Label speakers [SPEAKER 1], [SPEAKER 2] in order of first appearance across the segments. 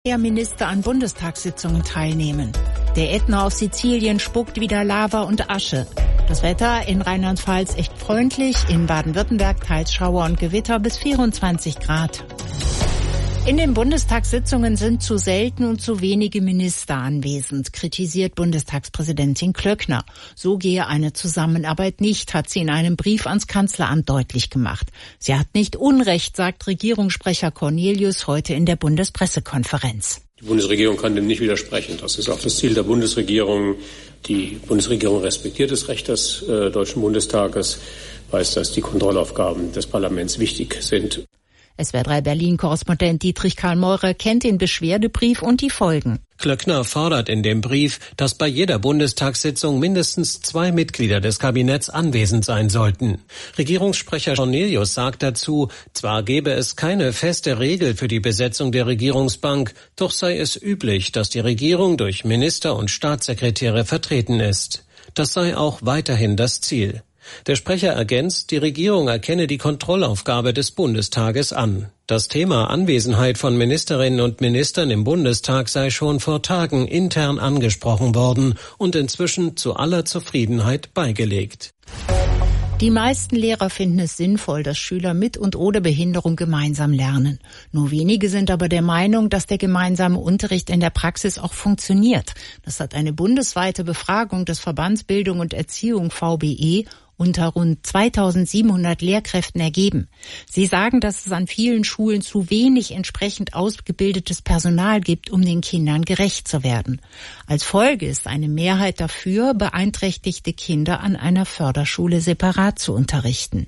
[SPEAKER 1] Minister an Bundestagssitzungen teilnehmen. Der Ätna auf Sizilien spuckt wieder Lava und Asche. Das Wetter in Rheinland-Pfalz echt freundlich, in Baden-Württemberg teils Schauer und Gewitter bis 24 Grad. In den Bundestagssitzungen sind zu selten und zu wenige Minister anwesend, kritisiert Bundestagspräsidentin Klöckner. So gehe eine Zusammenarbeit nicht, hat sie in einem Brief ans Kanzleramt deutlich gemacht. Sie hat nicht Unrecht, sagt Regierungssprecher Cornelius heute in der Bundespressekonferenz.
[SPEAKER 2] Die Bundesregierung kann dem nicht widersprechen. Das ist auch das Ziel der Bundesregierung. Die Bundesregierung respektiert das Recht des Deutschen Bundestages, weiß, dass die Kontrollaufgaben des Parlaments wichtig sind.
[SPEAKER 1] SWR3 Berlin-Korrespondent Dietrich Karl Meurer kennt den Beschwerdebrief und die Folgen.
[SPEAKER 3] Klöckner fordert in dem Brief, dass bei jeder Bundestagssitzung mindestens 2 Mitglieder des Kabinetts anwesend sein sollten. Regierungssprecher Cornelius sagt dazu, zwar gebe es keine feste Regel für die Besetzung der Regierungsbank, doch sei es üblich, dass die Regierung durch Minister und Staatssekretäre vertreten ist. Das sei auch weiterhin das Ziel. Der Sprecher ergänzt, die Regierung erkenne die Kontrollaufgabe des Bundestages an. Das Thema Anwesenheit von Ministerinnen und Ministern im Bundestag sei schon vor Tagen intern angesprochen worden und inzwischen zu aller Zufriedenheit beigelegt.
[SPEAKER 1] Die meisten Lehrer finden es sinnvoll, dass Schüler mit und ohne Behinderung gemeinsam lernen. Nur wenige sind aber der Meinung, dass der gemeinsame Unterricht in der Praxis auch funktioniert. Das hat eine bundesweite Befragung des Verbands Bildung und Erziehung VBE unter rund 2700 Lehrkräften ergeben. Sie sagen, dass es an vielen Schulen zu wenig entsprechend ausgebildetes Personal gibt, um den Kindern gerecht zu werden. Als Folge ist eine Mehrheit dafür, beeinträchtigte Kinder an einer Förderschule separat zu unterrichten.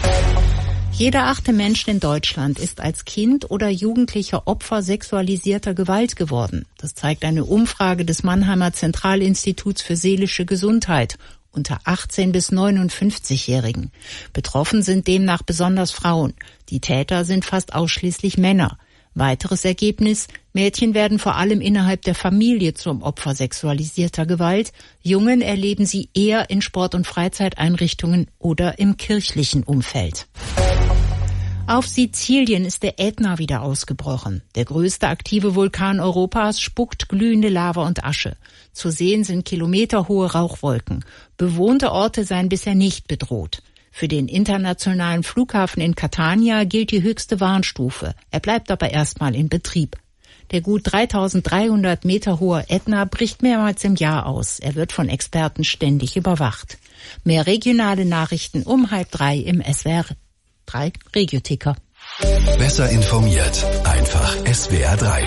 [SPEAKER 1] Jeder 8. Mensch in Deutschland ist als Kind oder Jugendlicher Opfer sexualisierter Gewalt geworden. Das zeigt eine Umfrage des Mannheimer Zentralinstituts für seelische Gesundheit unter 18- bis 59-Jährigen. Betroffen sind demnach besonders Frauen. Die Täter sind fast ausschließlich Männer. Weiteres Ergebnis: Mädchen werden vor allem innerhalb der Familie zum Opfer sexualisierter Gewalt. Jungen erleben sie eher in Sport- und Freizeiteinrichtungen oder im kirchlichen Umfeld. Auf Sizilien ist der Ätna wieder ausgebrochen. Der größte aktive Vulkan Europas spuckt glühende Lava und Asche. Zu sehen sind kilometerhohe Rauchwolken. Bewohnte Orte seien bisher nicht bedroht. Für den internationalen Flughafen in Catania gilt die höchste Warnstufe. Er bleibt aber erstmal in Betrieb. Der gut 3300 Meter hohe Ätna bricht mehrmals im Jahr aus. Er wird von Experten ständig überwacht. Mehr regionale Nachrichten um 2:30 im SWR3 Regioticker.
[SPEAKER 4] Besser informiert, einfach SWR3.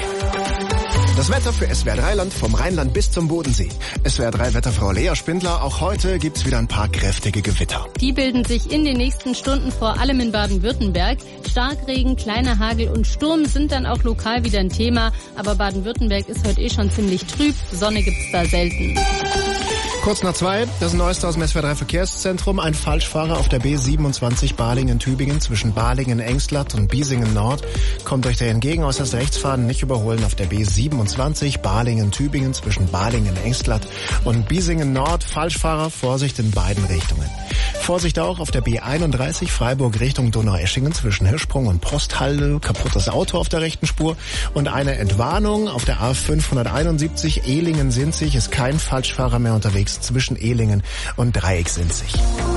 [SPEAKER 5] Das Wetter für SWR3-Land vom Rheinland bis zum Bodensee. SWR3-Wetterfrau Lea Spindler, auch heute gibt's wieder ein paar kräftige Gewitter.
[SPEAKER 6] Die bilden sich in den nächsten Stunden vor allem in Baden-Württemberg. Starkregen, kleiner Hagel und Sturm sind dann auch lokal wieder ein Thema. Aber Baden-Württemberg ist heute schon ziemlich trüb. Sonne gibt's da selten.
[SPEAKER 5] Kurz nach 2, das Neueste aus dem SWR3-Verkehrszentrum. Ein Falschfahrer auf der B27 Balingen-Tübingen zwischen Balingen-Engstlatt und Biesingen-Nord kommt euch da entgegen. Äußerst rechts fahren, nicht überholen auf der B27 Balingen-Tübingen zwischen Balingen-Engstlatt und Biesingen-Nord. Falschfahrer, Vorsicht in beiden Richtungen. Vorsicht auch auf der B31 Freiburg Richtung Donaueschingen zwischen Hirschsprung und Posthalde. Kaputtes Auto auf der rechten Spur. Und eine Entwarnung auf der A571 Ehlingen-Sinzig ist kein Falschfahrer mehr unterwegs zwischen Ehlingen und Dreieck-Sinzig.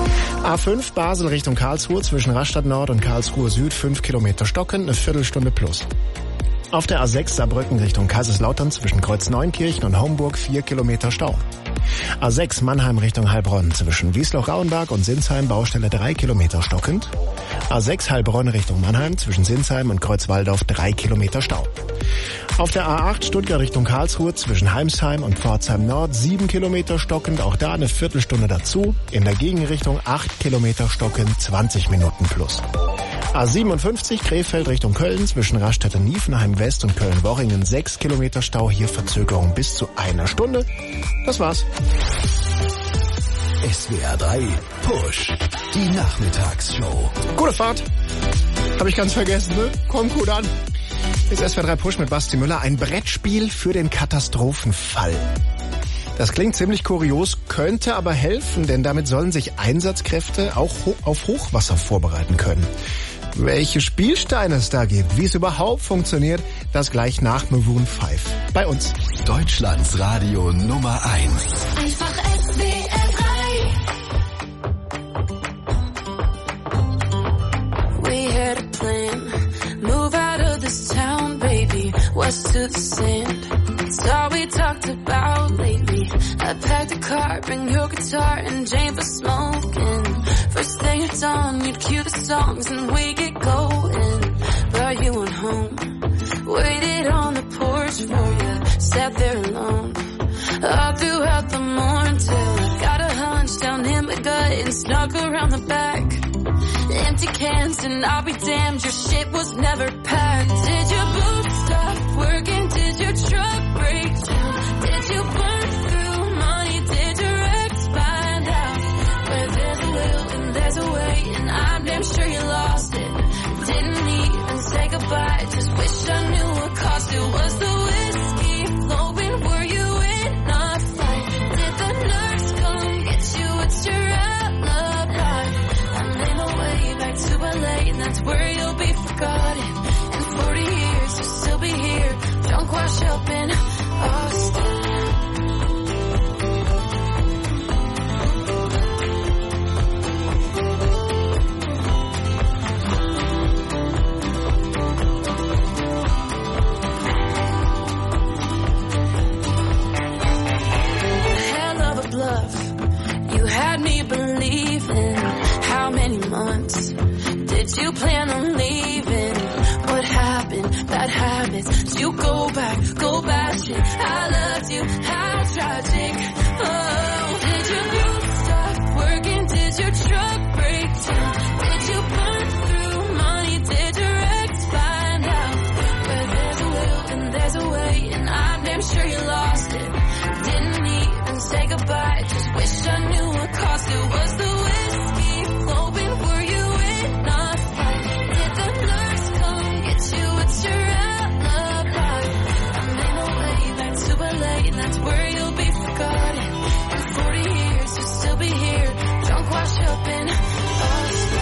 [SPEAKER 5] A5 Basel Richtung Karlsruhe zwischen Rastatt Nord und Karlsruhe Süd 5 Kilometer stocken, eine Viertelstunde plus. Auf der A6 Saarbrücken Richtung Kaiserslautern zwischen Kreuz-Neunkirchen und Homburg 4 Kilometer Stau. A6 Mannheim Richtung Heilbronn zwischen Wiesloch-Rauenberg und Sinsheim Baustelle 3 Kilometer stockend. A6 Heilbronn Richtung Mannheim zwischen Sinsheim und Kreuzwaldorf 3 Kilometer Stau. Auf der A8 Stuttgart Richtung Karlsruhe zwischen Heimsheim und Pforzheim Nord 7 Kilometer stockend, auch da eine Viertelstunde dazu. In der Gegenrichtung 8 Kilometer stockend, 20 Minuten plus. A57 Krefeld Richtung Köln zwischen Raststätte-Niefenheim West und Köln-Worringen 6 Kilometer Stau, hier Verzögerung bis zu einer Stunde. Das war's.
[SPEAKER 4] SWR3 Push, die Nachmittagsshow.
[SPEAKER 5] Gute Fahrt. Habe ich ganz vergessen, ne? Kommt gut an. Ist SWR3 Push mit Basti Müller, ein Brettspiel für den Katastrophenfall. Das klingt ziemlich kurios, könnte aber helfen, denn damit sollen sich Einsatzkräfte auch auf Hochwasser vorbereiten können. Welche Spielsteine es da gibt, wie es überhaupt funktioniert, das gleich nach Maroon 5. Bei uns.
[SPEAKER 4] Deutschlands Radio Nummer 1.
[SPEAKER 7] Einfach SWR 3. We had a plan. Move out of this town, baby. West to the sand. It's all we talked about lately. I packed a car, bring your guitar and Jane for smoking. First thing at dawn, you'd cue the songs and we get going. But you went home, waited on the porch for you, sat there alone. All throughout the morning till I got a hunch down in my gut and snuck around the back. Empty cans and I'll be damned, your shit was never packed. Did your boots stop working? Did your truck break down? Did you burn through money? Did your ex find out? Where there's a will and there's a way, and I'm damn sure you lost it. Didn't even say goodbye, just wish I knew what cost it. Was the whiskey flowing? Were you in a fight? Did the nurse come get you? It's your alibi. I'm in my way back to LA, and that's where you'll be forgotten. In 40 years, you'll still be here, drunk washed up in Austin. You had me believing. How many months did you plan on leaving? What happened? Bad habits. You go back, go batshit. I loved you. How tragic. Oh, did your boots stop working? Did your truck break down? Did you burn through money? Did your ex find out? Where there's a will and there's a way, and I'm damn sure you lost it. Didn't even say goodbye, just wish I knew what cost it. Was the whiskey flowing? Were you in a fight? Did the nurse come get you? It's your alibi. I'm in my way back to LA, and that's where you'll be forgotten. In 40 years, you'll still be here, drunk washed up in Austin.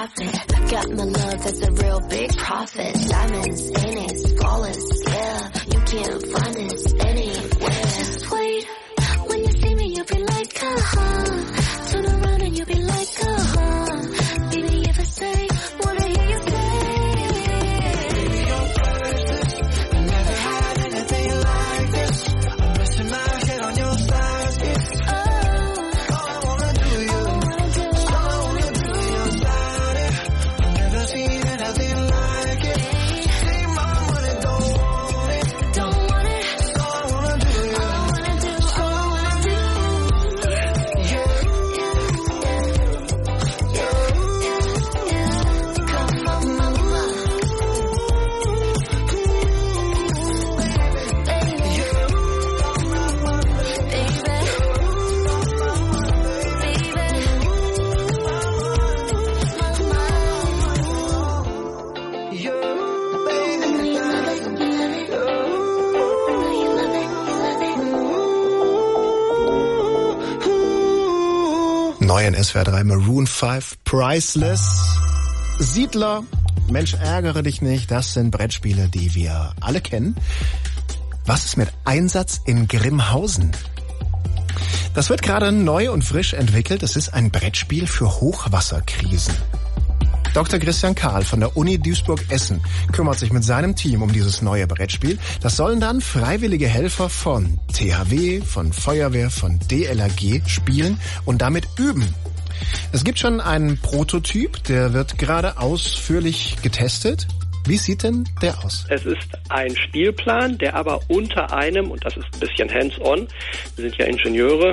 [SPEAKER 7] stop it. Got my love as a real big profit. Diamonds in it, flawless, yeah. You can't find this anywhere. Just wait, when you see me, you'll be like, uh-huh. Turn around and you'll be like, uh-huh. Baby, if I say, wanna hear you say. Baby, you're perfect. I never had anything like this. I'm resting my head on your thighs, yeah. Oh, all I wanna do you. All I wanna do your body. I've never seen anything like it. Take my money, don't want it. Don't want it. All I wanna do you. All I wanna do. All I wanna do. Come on, mama.
[SPEAKER 5] Neu in SWR 3 Maroon 5, Priceless. Siedler, Mensch, ärgere dich nicht, das sind Brettspiele, die wir alle kennen. Was ist mit Einsatz in Grimhausen? Das wird gerade neu und frisch entwickelt. Es ist ein Brettspiel für Hochwasserkrisen. Dr. Christian Kahl von der Uni Duisburg-Essen kümmert sich mit seinem Team um dieses neue Brettspiel. Das sollen dann freiwillige Helfer von THW, von Feuerwehr, von DLRG spielen und damit üben. Es gibt schon einen Prototyp, der wird gerade ausführlich getestet. Wie sieht denn der aus?
[SPEAKER 8] Es ist ein Spielplan, der aber unter einem, und das ist ein bisschen hands-on, wir sind ja Ingenieure,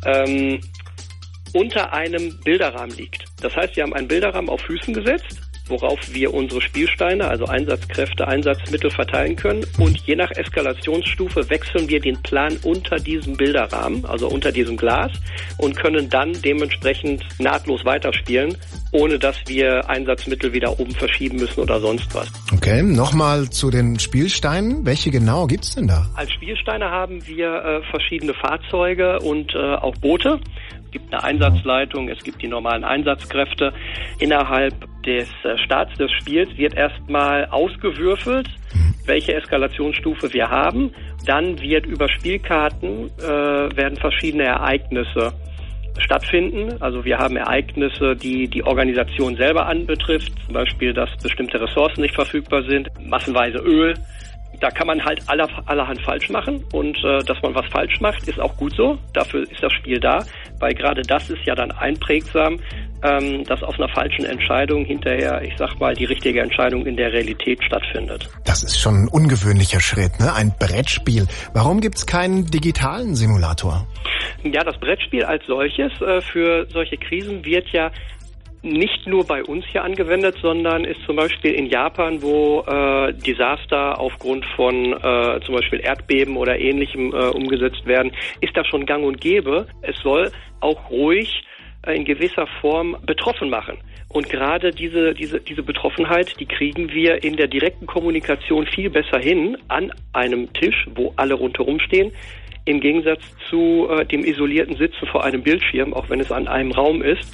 [SPEAKER 8] unter einem Bilderrahmen liegt. Das heißt, wir haben einen Bilderrahmen auf Füßen gesetzt, worauf wir unsere Spielsteine, also Einsatzkräfte, Einsatzmittel verteilen können. Und je nach Eskalationsstufe wechseln wir den Plan unter diesem Bilderrahmen, also unter diesem Glas, und können dann dementsprechend nahtlos weiterspielen, ohne dass wir Einsatzmittel wieder oben verschieben müssen oder sonst was.
[SPEAKER 5] Okay, nochmal zu den Spielsteinen. Welche genau gibt's denn da?
[SPEAKER 8] Als Spielsteine haben wir verschiedene Fahrzeuge und auch Boote. Es gibt eine Einsatzleitung, es gibt die normalen Einsatzkräfte. Innerhalb des Starts des Spiels wird erstmal ausgewürfelt, welche Eskalationsstufe wir haben. Dann wird über Spielkarten werden verschiedene Ereignisse stattfinden. Also wir haben Ereignisse, die die Organisation selber anbetrifft, zum Beispiel, dass bestimmte Ressourcen nicht verfügbar sind, massenweise Öl. Da kann man halt allerhand falsch machen und dass man was falsch macht, ist auch gut so. Dafür ist das Spiel da, weil gerade das ist ja dann einprägsam, dass aus einer falschen Entscheidung hinterher, ich sag mal, die richtige Entscheidung in der Realität stattfindet.
[SPEAKER 5] Das ist schon ein ungewöhnlicher Schritt, ne? Ein Brettspiel. Warum gibt's keinen digitalen Simulator?
[SPEAKER 8] Ja, das Brettspiel als solches für solche Krisen wird ja nicht nur bei uns hier angewendet, sondern ist zum Beispiel in Japan, wo Desaster aufgrund von zum Beispiel Erdbeben oder Ähnlichem umgesetzt werden, ist das schon gang und gäbe. Es soll auch ruhig in gewisser Form betroffen machen. Und gerade diese Betroffenheit, die kriegen wir in der direkten Kommunikation viel besser hin an einem Tisch, wo alle rundherum stehen, im Gegensatz zu dem isolierten Sitzen vor einem Bildschirm, auch wenn es an einem Raum ist.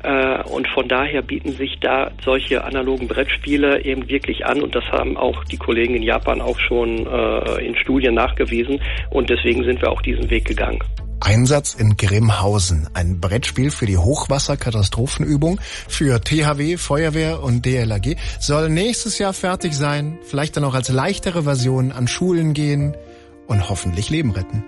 [SPEAKER 8] Und von daher bieten sich da solche analogen Brettspiele eben wirklich an. Und das haben auch die Kollegen in Japan auch schon in Studien nachgewiesen. Und deswegen sind wir auch diesen Weg gegangen.
[SPEAKER 5] Einsatz in Grimhausen, ein Brettspiel für die Hochwasserkatastrophenübung für THW, Feuerwehr und DLRG, soll nächstes Jahr fertig sein, vielleicht dann auch als leichtere Version an Schulen gehen und hoffentlich Leben retten.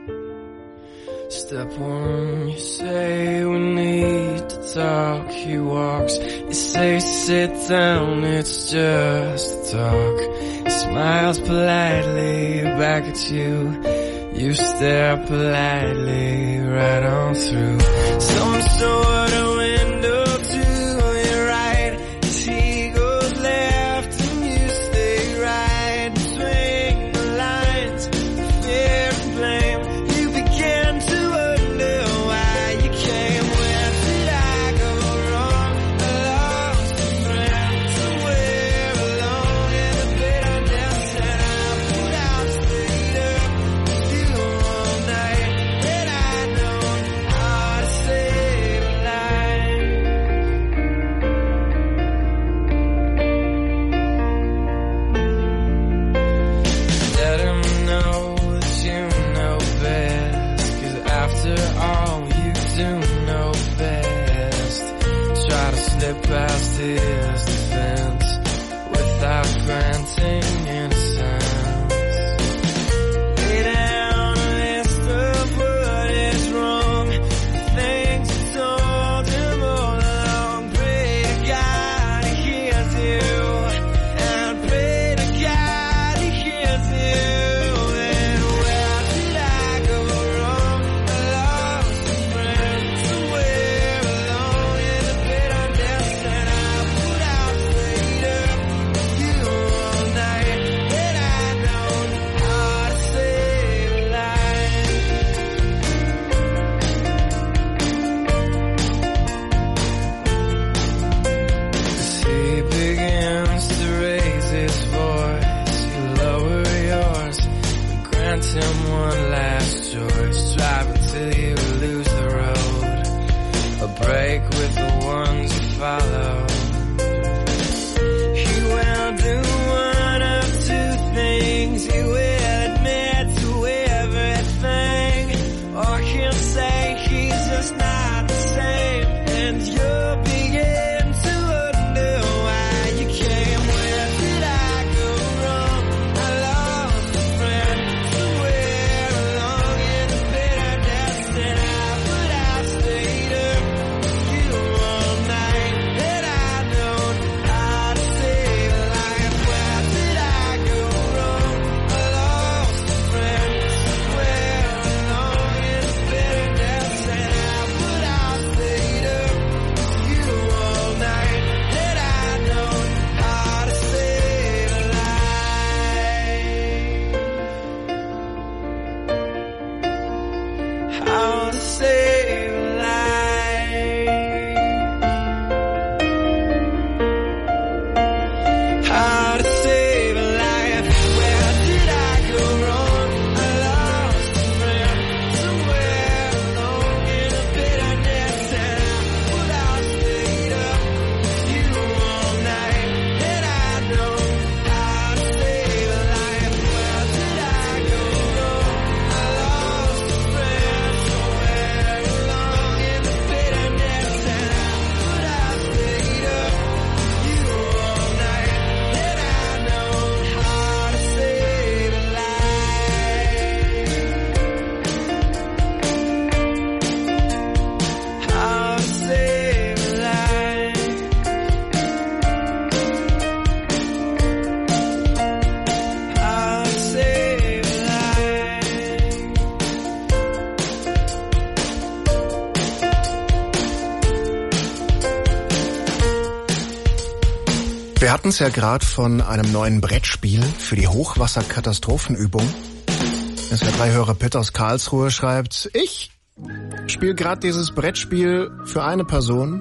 [SPEAKER 9] Step one, you say we need to talk. He walks, you say sit down, it's just a talk. He smiles politely back at you. You stare politely right on through some sort of window to your right. As he goes left and you stay right. Between the lines, fear and blame. You begin to wonder why you came. Where did I go wrong? I lost a friend somewhere alone in a bitter depths, and I put out straight up with you all night. And I know how to save a life. grant him one last choice. Drive until you lose the road, a break with the ones you follow. He will do one of two things. He will admit to everything, or he'll say he's just not the same, and you'll begin to wonder why you came. Where did I go wrong? I lost a friend somewhere along in the bitterness, and I stayed up with you all night, and I know how to save a life. Where did I go wrong? I lost a friend somewhere along in the bitterness, and I stayed up with you all night, and I know how to save a life. How to save a life. How to save a life. Where did I go wrong? I lost a friend somewhere along in the bitterness, and I stayed up with you all night, and I know how to save a life. Where did I go wrong? I lost a friend somewhere along in the bitterness, and I stayed up with you all night, and I know how to save a life. How to save a life. How to save a life.
[SPEAKER 5] Wir hatten es ja gerade von einem neuen Brettspiel für die Hochwasserkatastrophenübung. SWR3-Hörer Pitt aus Karlsruhe schreibt, ich spiele gerade dieses Brettspiel für eine Person.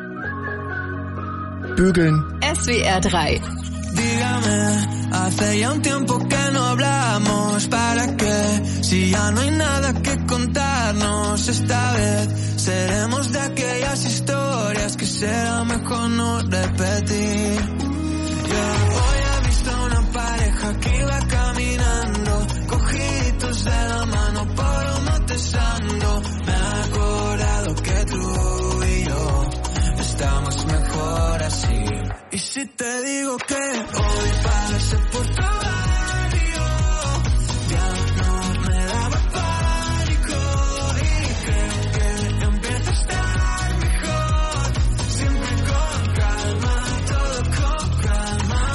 [SPEAKER 5] Bügeln.
[SPEAKER 10] SWR 3.
[SPEAKER 9] Dígame, hace ya un tiempo que no hablamos. ¿Para qué? Si ya no hay nada que contarnos. Esta vez seremos de aquellas historias que será mejor no repetir. Yo hoy he visto una pareja que iba caminando, cogiditos de la mano por un matezando. Me he acordado que tú y yo estamos mejor así. Y si te digo que hoy pasé por tu barrio, ya no me daba pánico, y creo que empieza a estar mejor. Siempre con calma, todo con calma.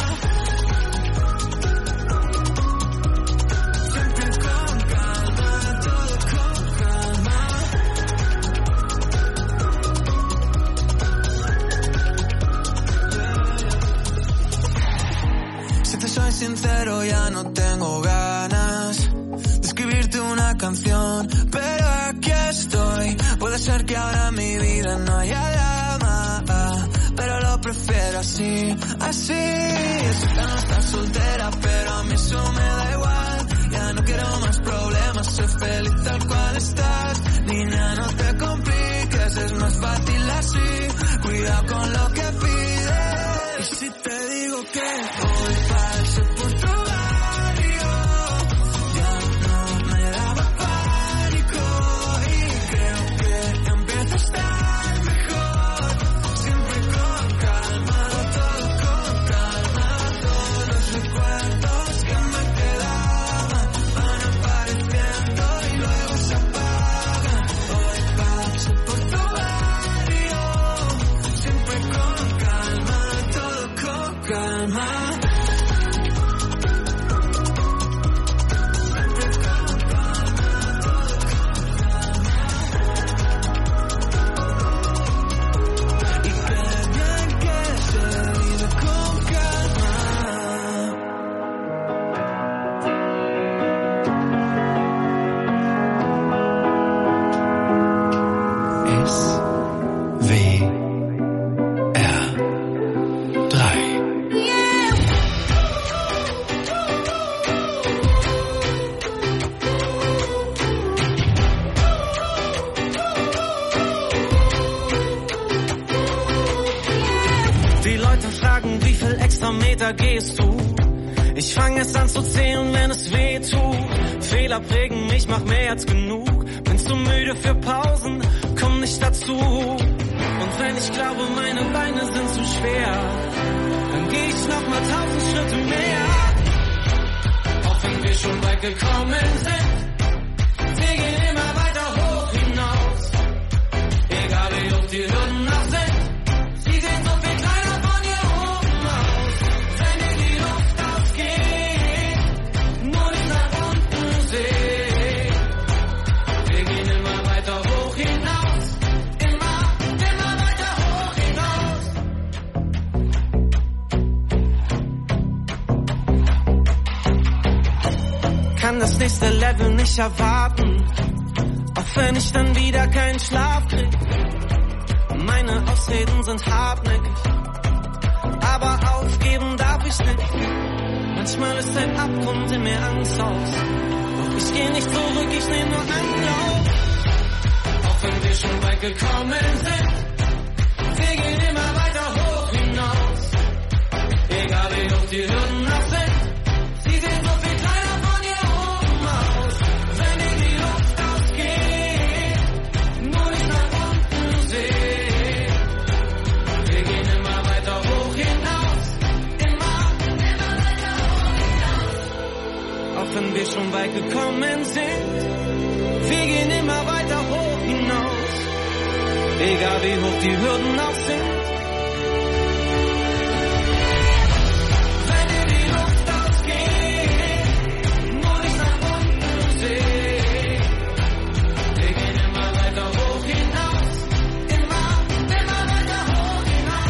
[SPEAKER 9] Siempre con calma, todo con calma. Si te soy sincero, ya no tengo ganas de escribirte una canción, pero aquí estoy. Puede ser que ahora en mi vida no haya drama, pero lo prefiero así, así. Sé que no estás soltera, pero a mí eso me da igual. Ya no quiero más problemas, soy feliz tal cual estás. Niña, no te compliques, es más fácil así. Cuidado con lo que pides. Y si te digo que hoy pasé por tu barrio, ya no me daba pánico, y creo que empieza a estar mejor. Siempre con calma, todo con calma. Todos los recuerdos que me quedaban van apareciendo y luego se apagan. Hoy pasé por tu barrio, siempre con calma, todo con calma. Y qué bien que se vive con calma.
[SPEAKER 4] SWR 3.
[SPEAKER 9] weiter gehst du. Ich fang es an zu zählen, wenn es weh tut. Fehler prägen mich, mach mehr als genug. Bin zu müde für Pausen, komm nicht dazu. Und wenn ich glaube, meine Beine sind zu schwer, dann geh ich noch mal 1000 Schritte mehr. Auch wenn wir schon weit gekommen sind, wir gehen immer weiter hoch hinaus. Egal wie hoch die Hürden noch sind, sie sehen so viel kleiner von hier oben aus. Wenn dir die Luft ausgeht, nur nicht nach unten sehen. Wir gehen immer weiter hoch hinaus, immer weiter hoch hinaus. Kann das nächste Level nicht erwarten, auch wenn ich dann wieder keinen Schlaf krieg. Meine Ausreden sind hartnäckig, aber aufgeben darf ich nicht. Manchmal ist ein Abgrund in mir Angst aus, doch ich geh nicht zurück, ich nehm nur Anlauf. Auch wenn wir schon weit gekommen sind, wir gehen immer weiter hoch hinaus. Egal wie hoch die Hürden noch sind, sie sehen so viel kleiner von hier oben aus. Wenn dir die Luft ausgeht, nur nicht nach unten sehen. Wir gehen immer weiter hoch hinaus, immer weiter hoch hinaus. Auch wenn wir schon weit gekommen sind, wir gehen immer weiter hoch hinaus. Egal wie hoch die Hürden auch sind. Wenn dir die Luft ausgeht, nur nicht nach unten sehen. Wir gehen immer weiter hoch hinaus, immer weiter hoch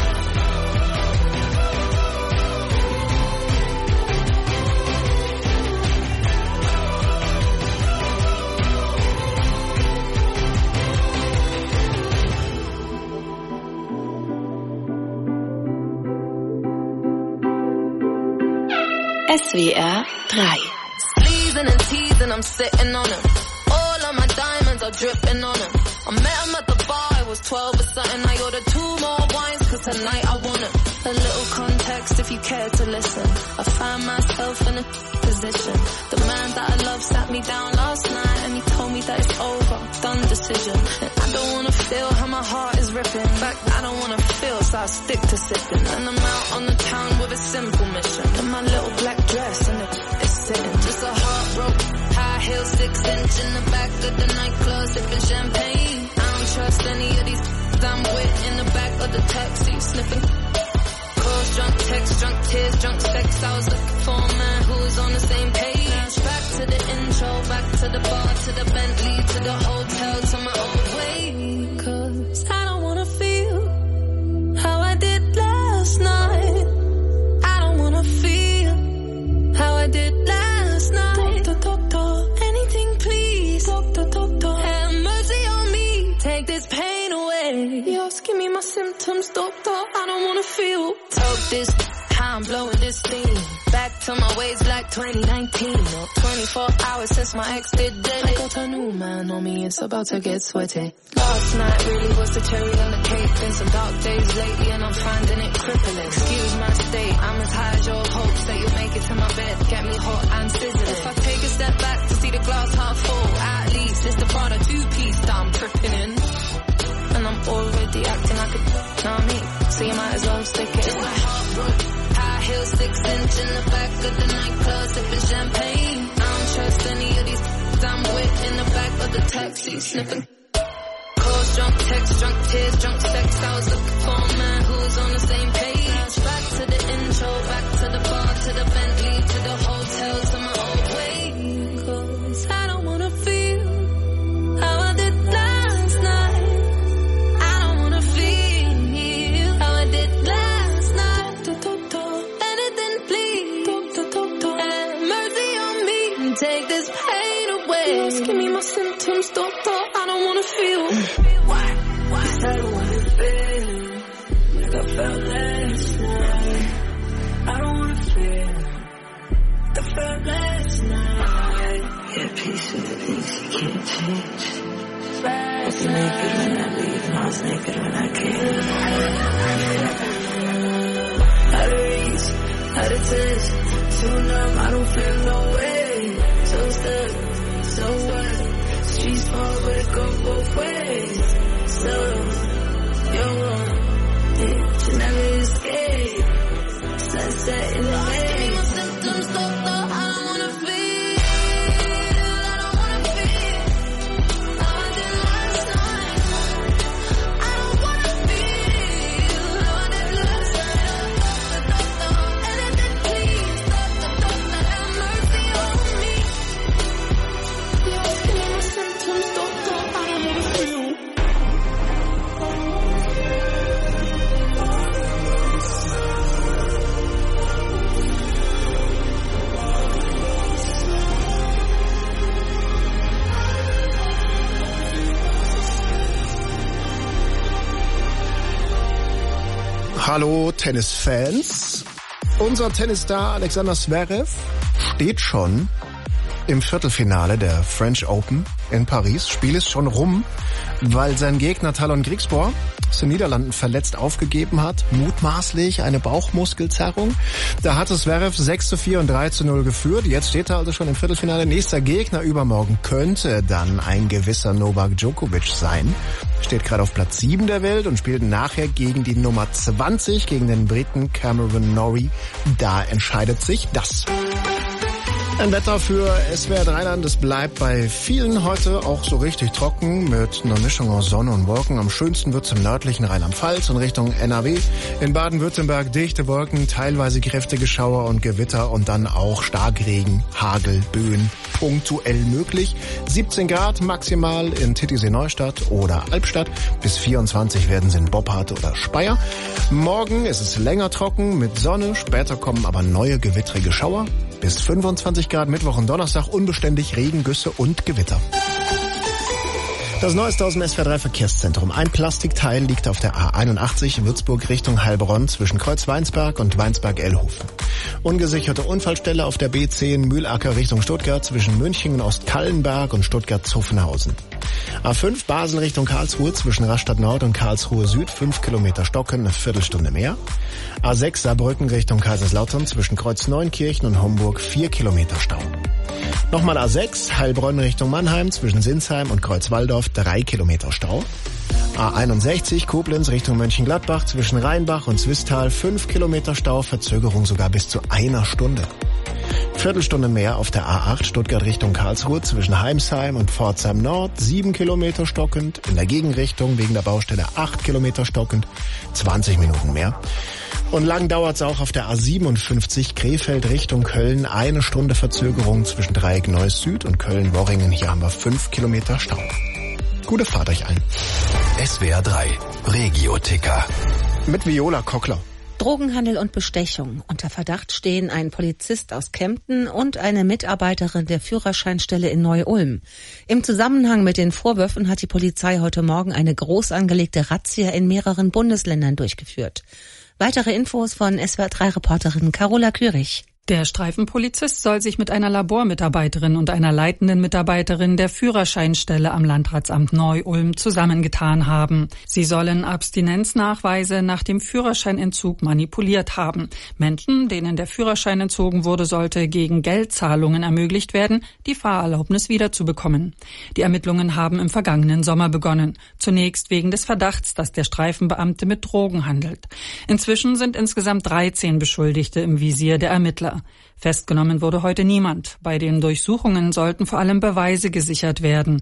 [SPEAKER 7] SWR 3.
[SPEAKER 10] Sleezing and teasing, I'm sitting on him. All of my diamonds are dripping on him. I met him at the bar, I was 12 or something. I ordered 2 more wines, cause tonight I want him. A little context if you care to listen. I find myself in a position. The man that I love sat me down last night and he told me that it's over, done decision. And I don't wanna feel how my heart is ripping. In fact, I don't wanna feel, so I stick to sipping. And I'm out on the town with a simple mission. In my little black dress and it's sitting. Just a heartbroken, high heel 6-inch in the back of the nightclub sipping champagne. I don't trust any of these I'm with in the back of the taxi sniffing. Calls, drunk texts, drunk tears, drunk sex. I was looking for a man who was on the same page. Back to the intro, back to the bar, to the Bentley, to the hotel, to my old way. Cause I don't wanna feel how I did last night. I don't wanna feel how I did last night. Doctor, anything please. Doctor, have mercy on me. Take this pain away. Just give me my symptoms, doctor. I don't wanna feel. Talk this, how I'm blowing this steam. Back to my ways like 2019. 24 hours since my ex did dead. I got a new man on me, it's about to get sweaty. Last night really was the cherry on the cake. Been some dark days lately and I'm finding it crippling. Excuse my state, I'm as high as your hopes that you'll make it to my bed. Get me hot and sizzling. If I take a step back to see the glass half full, at least it's the Prada 2-piece that I'm tripping in. And I'm already acting like a know what I mean? So you might as well stick it. Just my heart broke. High heel 6-inch in the back of the nightclub sipping champagne. I don't trust any of these I'm with in the back of the taxi sniffing. Calls, drunk texts, drunk tears, drunk sex. I was looking for a man who was on the same page. Back to the intro, back to the bar, to the Bentley, to the hotel, to my old way. Cause I don't wanna feel how I did last night. I don't wanna feel how I did last night. Anything please. Have mercy on me. Take this pain away. Just give me my symptoms, doctor. I don't wanna feel. Why? I don't wanna feel like I felt last night. I don't wanna feel like I felt last night. Yeah, peace with the things you can't change. I was naked when I leave, and I was naked when I came. Out of reach,
[SPEAKER 7] Had a taste, too numb, I don't feel no way. So stuck, so what? Streets small, but it go both ways. So, you're wrong, it should never escape. Sunset in the bay. My symptoms so low, I don't wanna feel, I don't wanna feel how I did last time. I don't wanna feel how I did last time. Anything please, have mercy on me. My symptoms so low, I don't wanna feel.
[SPEAKER 5] Hallo Tennisfans. Unser Tennisstar Alexander Zverev steht schon im Viertelfinale der French Open in Paris. Spiel ist schon rum, weil sein Gegner Talon Griekspoor aus den Niederlanden verletzt aufgegeben hat. Mutmaßlich eine Bauchmuskelzerrung. Da hatte Zverev 6:4 und 3:0 geführt. Jetzt steht er also schon im Viertelfinale. Nächster Gegner übermorgen könnte dann ein gewisser Novak Djokovic sein. Steht gerade auf Platz 7 der Welt und spielt nachher gegen die Nummer 20, gegen den Briten Cameron Norrie. Da entscheidet sich das. Ein Wetter für SWR Rheinland. Es bleibt bei vielen heute auch so richtig trocken mit einer Mischung aus Sonne und Wolken. Am schönsten wird's im nördlichen Rheinland-Pfalz und Richtung NRW. In Baden-Württemberg dichte Wolken, teilweise kräftige Schauer und Gewitter und dann auch Starkregen, Hagel, Böen punktuell möglich. 17 Grad maximal in Titisee-Neustadt oder Albstadt. Bis 24 werden sie in Boppard oder Speyer. Morgen ist es länger trocken mit Sonne. Später kommen aber neue gewittrige Schauer. Bis 25 Grad Mittwoch und Donnerstag unbeständig Regengüsse und Gewitter. Das Neueste aus dem SWR3 Verkehrszentrum. Ein Plastikteil liegt auf der A81 Würzburg Richtung Heilbronn zwischen Kreuz-Weinsberg und Weinsberg-Ellhofen. Ungesicherte Unfallstelle auf der B10 Mühlacker Richtung Stuttgart zwischen München und Ostkallenberg und Stuttgart-Zuffenhausen. A5 Basel Richtung Karlsruhe zwischen Rastatt Nord und Karlsruhe Süd 5 Kilometer Stocken, eine Viertelstunde mehr. A6 Saarbrücken Richtung Kaiserslautern zwischen Kreuz-Neunkirchen und Homburg 4 Kilometer Stau. Nochmal A6 Heilbronn Richtung Mannheim zwischen Sinsheim und Kreuzwaldorf 3 Kilometer Stau. A61 Koblenz Richtung Mönchengladbach zwischen Rheinbach und Zwistal 5 Kilometer Stau, Verzögerung sogar bis zu einer Stunde. Viertelstunde mehr auf der A8 Stuttgart Richtung Karlsruhe zwischen Heimsheim und Pforzheim Nord 7 Kilometer stockend, in der Gegenrichtung wegen der Baustelle 8 Kilometer stockend, 20 Minuten mehr. Und lang dauert's auch auf der A57 Krefeld Richtung Köln, eine Stunde Verzögerung zwischen Dreieck Neuss Süd und Köln-Worringen, hier haben wir 5 Kilometer Stau. Gute Fahrt euch allen.
[SPEAKER 4] SWR 3 Regio-Ticker
[SPEAKER 5] mit Viola Kockler.
[SPEAKER 1] Drogenhandel und Bestechung. Unter Verdacht stehen ein Polizist aus Kempten und eine Mitarbeiterin der Führerscheinstelle in Neu-Ulm. Im Zusammenhang mit den Vorwürfen hat die Polizei heute Morgen eine groß angelegte Razzia in mehreren Bundesländern durchgeführt. Weitere Infos von SWR3-Reporterin Carola Kürich.
[SPEAKER 11] Der Streifenpolizist soll sich mit einer Labormitarbeiterin und einer leitenden Mitarbeiterin der Führerscheinstelle am Landratsamt Neu-Ulm zusammengetan haben. Sie sollen Abstinenznachweise nach dem Führerscheinentzug manipuliert haben. Menschen, denen der Führerschein entzogen wurde, sollte gegen Geldzahlungen ermöglicht werden, die Fahrerlaubnis wiederzubekommen. Die Ermittlungen haben im vergangenen Sommer begonnen. Zunächst wegen des Verdachts, dass der Streifenbeamte mit Drogen handelt. Inzwischen sind insgesamt 13 Beschuldigte im Visier der Ermittler. Festgenommen wurde heute niemand. Bei den Durchsuchungen sollten vor allem Beweise gesichert werden.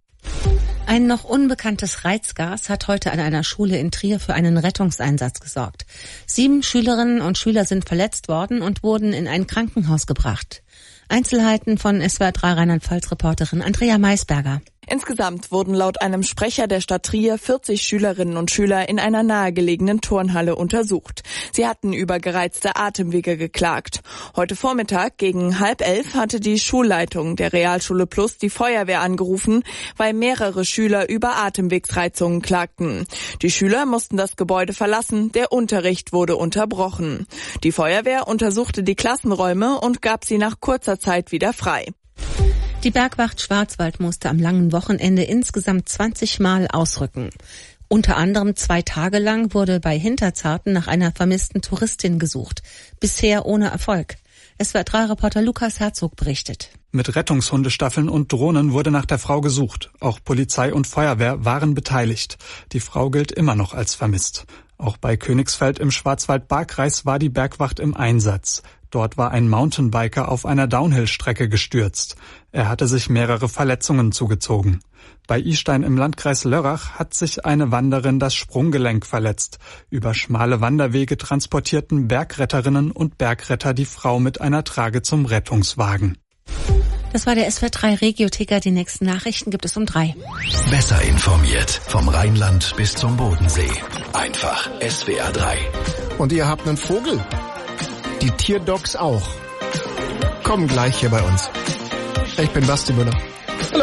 [SPEAKER 1] Ein noch unbekanntes Reizgas hat heute an einer Schule in Trier für einen Rettungseinsatz gesorgt. 7 Schülerinnen und Schüler sind verletzt worden und wurden in ein Krankenhaus gebracht. Einzelheiten von SWR3 Rheinland-Pfalz-Reporterin Andrea Maisberger.
[SPEAKER 12] Insgesamt wurden laut einem Sprecher der Stadt Trier 40 Schülerinnen und Schüler in einer nahegelegenen Turnhalle untersucht. Sie hatten über gereizte Atemwege geklagt. Heute Vormittag gegen 10:30 hatte die Schulleitung der Realschule Plus die Feuerwehr angerufen, weil mehrere Schüler über Atemwegsreizungen klagten. Die Schüler mussten das Gebäude verlassen, der Unterricht wurde unterbrochen. Die Feuerwehr untersuchte die Klassenräume und gab sie nach kurzer Zeit wieder frei.
[SPEAKER 1] Die Bergwacht Schwarzwald musste am langen Wochenende insgesamt 20 Mal ausrücken.
[SPEAKER 13] Unter anderem 2 Tage lang wurde bei Hinterzarten nach einer vermissten Touristin gesucht. Bisher ohne Erfolg. SWR3-Reporter Lukas Herzog berichtet.
[SPEAKER 14] Mit Rettungshundestaffeln und Drohnen wurde nach der Frau gesucht. Auch Polizei und Feuerwehr waren beteiligt. Die Frau gilt immer noch als vermisst. Auch bei Königsfeld im Schwarzwald-Baar-Kreis war die Bergwacht im Einsatz. Dort war ein Mountainbiker auf einer Downhill-Strecke gestürzt. Er hatte sich mehrere Verletzungen zugezogen. Bei Istein im Landkreis Lörrach hat sich eine Wanderin das Sprunggelenk verletzt. Über schmale Wanderwege transportierten Bergretterinnen und Bergretter die Frau mit einer Trage zum Rettungswagen.
[SPEAKER 13] Das war der SWR3 Regio-Ticker. Die nächsten Nachrichten gibt es um 3.
[SPEAKER 4] Besser informiert vom Rheinland bis zum Bodensee. Einfach SWR3.
[SPEAKER 5] Und ihr habt einen Vogel? Die Tierdocs auch. Kommen gleich hier bei uns. Ich bin Basti Müller. Hallo.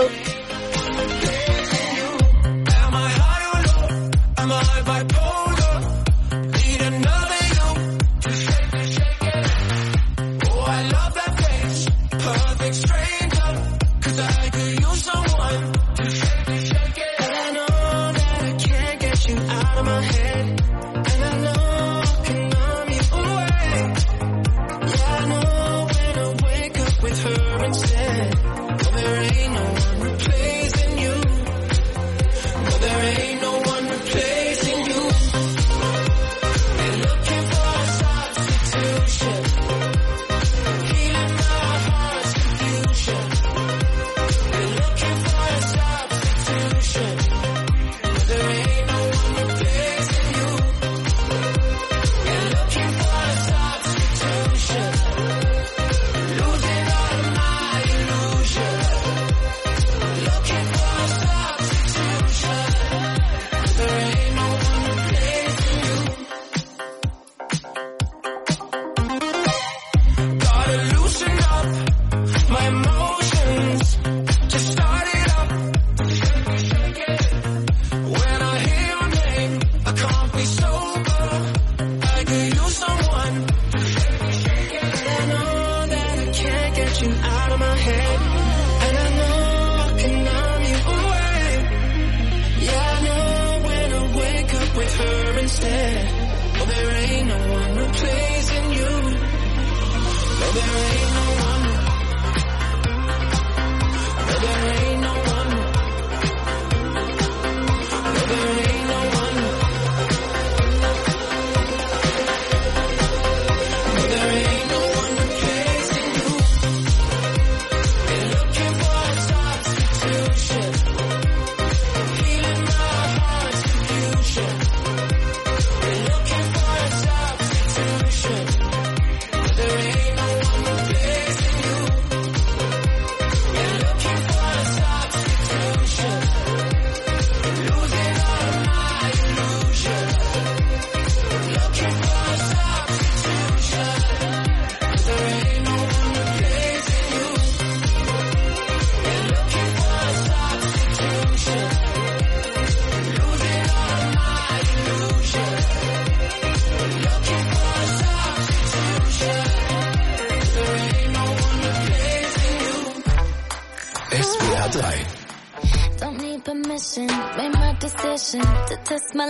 [SPEAKER 10] Don't need permission, made my decision to test my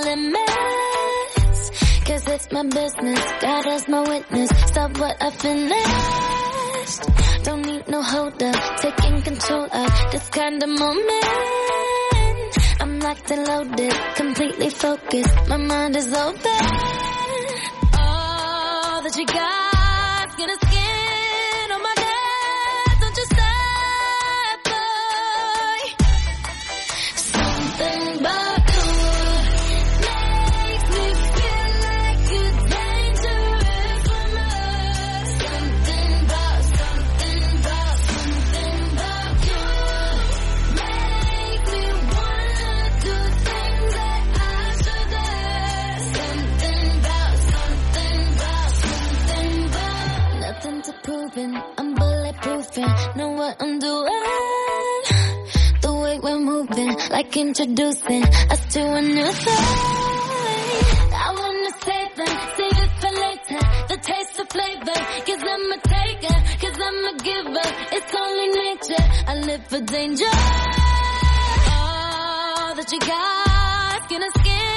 [SPEAKER 10] limits. Cause it's my business, God is my witness. Stop what I finished. Don't need no holder, taking control of this kind of moment. I'm locked and loaded, completely focused, my mind is open. All that you got, skin to skin on my neck, don't you stop, boy. Something about you makes me feel like you're dangerous for me. Something about you make me wanna do things that I shouldn't. Something about nothing to proving, I'm bulletproofing, know what I'm doing. The way we're moving, like introducing us to a new thing. I wanna save it for later, the taste of flavor. Cause I'm a taker, cause I'm a giver, it's only nature, I live for danger. All that you got, skin to skin.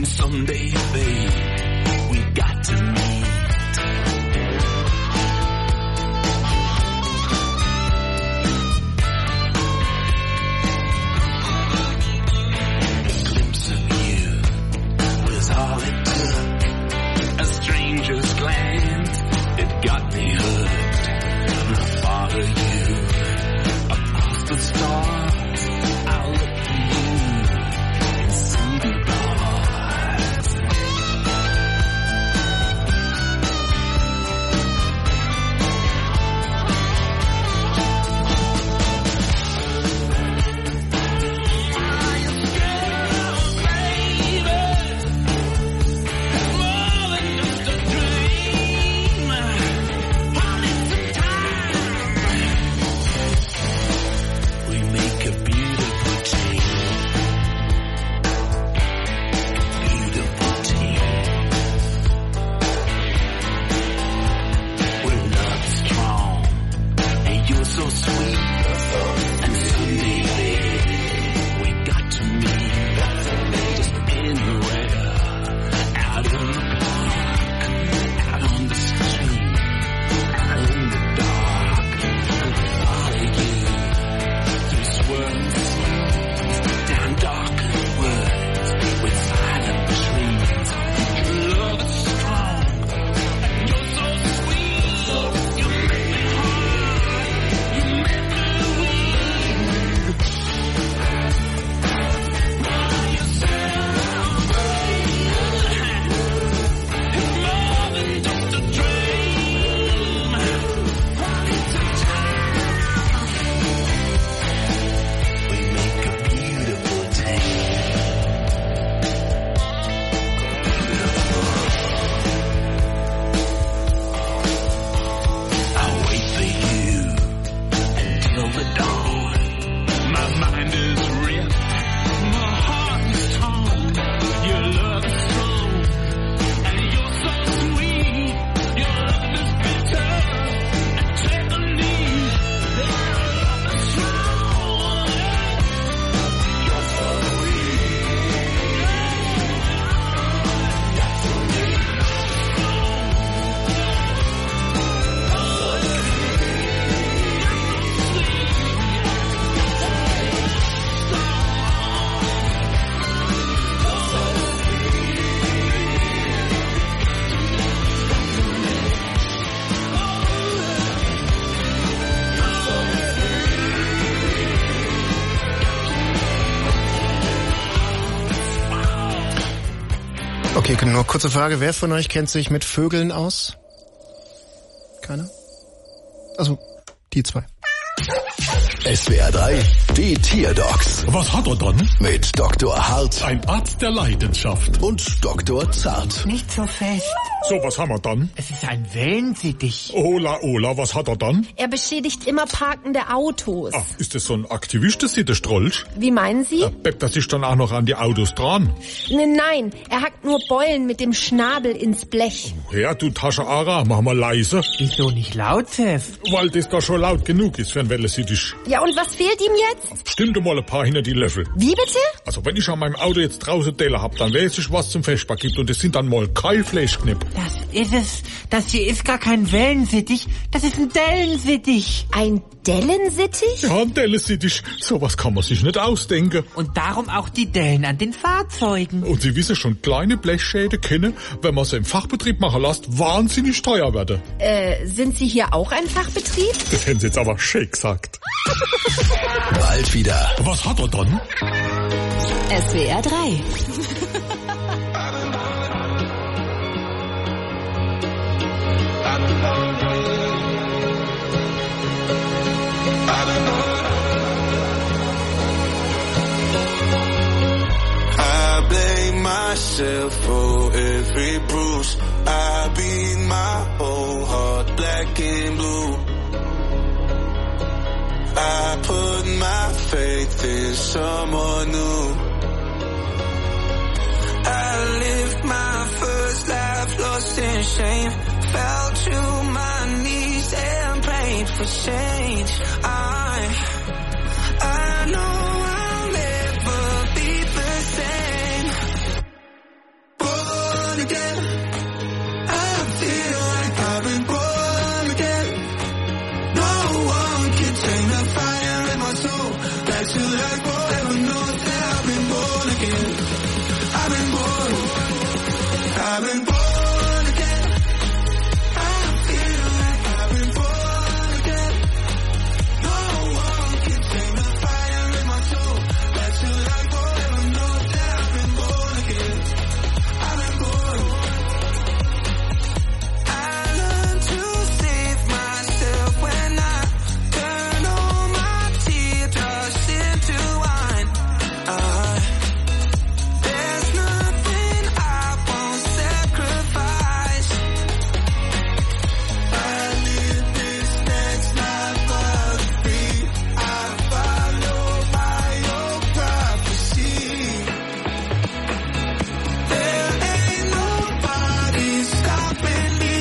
[SPEAKER 15] And someday, babe, we got to meet. A glimpse of you was all it took. A stranger's glance, it got me hooked. And I follow you across the stars. I'll look for you and see the bars.
[SPEAKER 5] Okay, nur kurze Frage. Wer von euch kennt sich mit Vögeln aus? Keiner? Also, die zwei.
[SPEAKER 4] SWR 3, die Tierdocs.
[SPEAKER 16] Was hat er dann?
[SPEAKER 4] Mit Dr. Hart.
[SPEAKER 16] Ein Arzt der Leidenschaft.
[SPEAKER 4] Und Dr. Zart.
[SPEAKER 17] Nicht so fest.
[SPEAKER 16] So, was haben wir dann?
[SPEAKER 17] Es ist ein Wellensittich.
[SPEAKER 16] Ola, was hat er dann?
[SPEAKER 18] Er beschädigt immer parkende Autos.
[SPEAKER 16] Ach, ist das so ein Aktivist-Sitte-Strolch?
[SPEAKER 18] Wie meinen Sie?
[SPEAKER 16] Beppt er sich dann auch noch an die Autos dran?
[SPEAKER 18] Nein, er hackt nur Beulen mit dem Schnabel ins Blech.
[SPEAKER 16] Ja, du Tasche Ara, mach mal leise.
[SPEAKER 17] Wieso nicht laut, Chef?
[SPEAKER 16] Weil das da schon laut genug ist für ein Wellensittich.
[SPEAKER 18] Ja, und was fehlt ihm jetzt?
[SPEAKER 16] Bestimmt mal ein paar hinter die Löffel.
[SPEAKER 18] Wie bitte?
[SPEAKER 16] Also wenn ich an meinem Auto jetzt draußen Teller hab, dann weiß ich, was zum Feschbar gibt. Und das sind dann mal kein Fleischknipp.
[SPEAKER 17] Das ist es. Das hier ist gar kein Wellensittich. Das ist ein Dellensittich.
[SPEAKER 18] Ein Dellensittich?
[SPEAKER 16] Ja, ein Dellensittich. Sowas kann man sich nicht ausdenken.
[SPEAKER 17] Und darum auch die Dellen an den Fahrzeugen.
[SPEAKER 16] Und Sie wissen schon, kleine Blechschäden können, wenn man sie im Fachbetrieb machen lässt, wahnsinnig teuer werden.
[SPEAKER 18] Sind Sie hier auch ein Fachbetrieb?
[SPEAKER 16] Das hätten Sie jetzt aber schick gesagt.
[SPEAKER 4] Bald wieder.
[SPEAKER 16] Was hat er dann?
[SPEAKER 19] SWR 3.
[SPEAKER 20] I blame myself for every bruise. I beat my whole heart black and blue. I put my faith in someone new. I lived my first life lost in shame. Fell to my knees and prayed for change. I know I'll never be the same. again. I feel like I've been born again. No one can tame the fire in my soul. Back to life forever knows that I've been born again. I've been born again. I feel like I've been born again. No one can tame the fire in my soul. Back to life forever knows that I've been born again. I've been born. I learned to save myself when I turn all my teardrops into wine. There's nothing I won't sacrifice. I live this next life for free. I follow my own prophecy. There ain't nobody stopping me.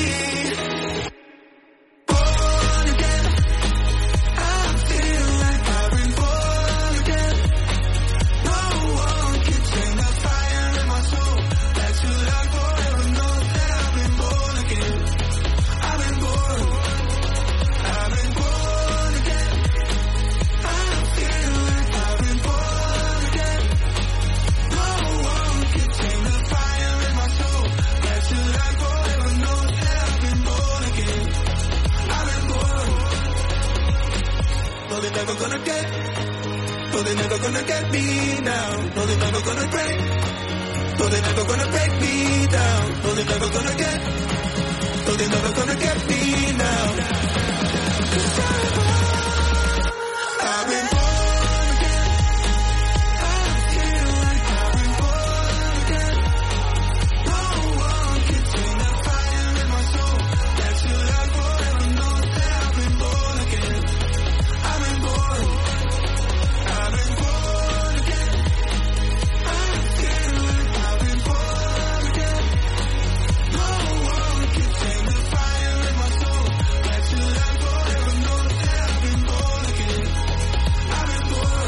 [SPEAKER 20] Born again. I feel like I've been born again. No one can tame the fire in my soul. Back to life forever knows that I've been born again. I've been born. I've been born again. I feel like I've been born again. No one can tame the fire in my soul. Back to life forever knows that I've been born again. I've been born. No, they're never gonna get. No, they're never gonna get me now. No, they're never gonna break. No, they're never gonna break me down. No, they're never gonna get. No, they're never gonna get me now. 'Cause I've been born again. I feel like I've been born again. No one can tame the fire in my soul. Back to life forever knows that I've been born again. I've been born. I've been born again. I feel like I've been born again. No one can tame the fire in my soul. Back to life forever knows that I've been born again. I've been born.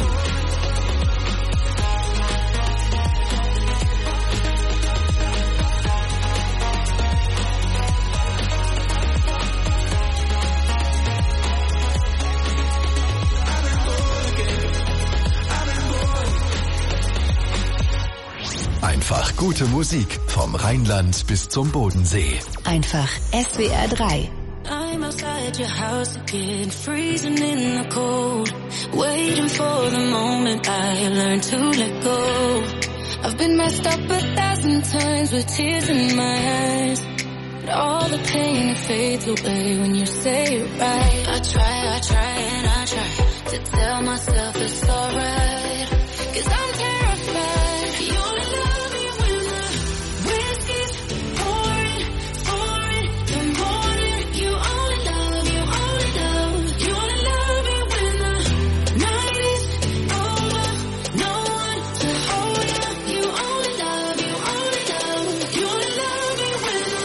[SPEAKER 4] Einfach gute Musik vom Rheinland bis zum Bodensee.
[SPEAKER 19] Einfach SWR 3.
[SPEAKER 7] I'm outside your house again, freezing in the cold, waiting for the moment I learn to let go. I've been messed up 1,000 times with tears in my eyes, but all the pain fades away when you say it right. I try and I try to tell myself it's alright, 'cause I'm terrified. You only love me when the whiskey's pouring, the morning. You only love me when the night is over. No one to hold you. You only love me when the you only love me when the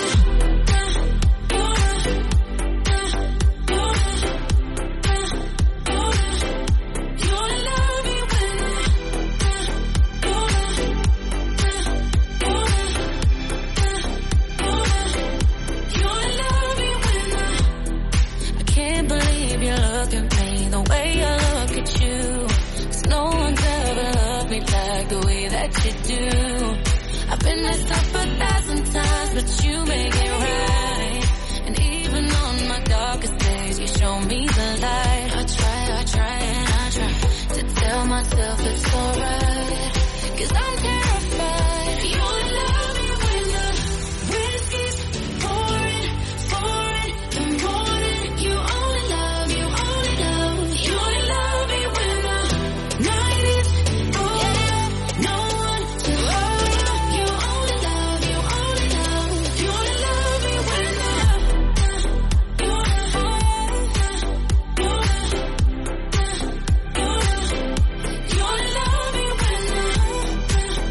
[SPEAKER 7] I can't believe you look at me the way I look at you, 'cause no one's ever loved me like the way that you do. I've been messed up 1,000 times, but you make it right. And even on my darkest days, you show me the light. I try and I try to tell myself it's alright, 'cause I'm terrified. You only love me when the whiskey's pouring, the morning. You only love me when the night is over. No one to hold you. You only love me when the you only love me when the you only love me when the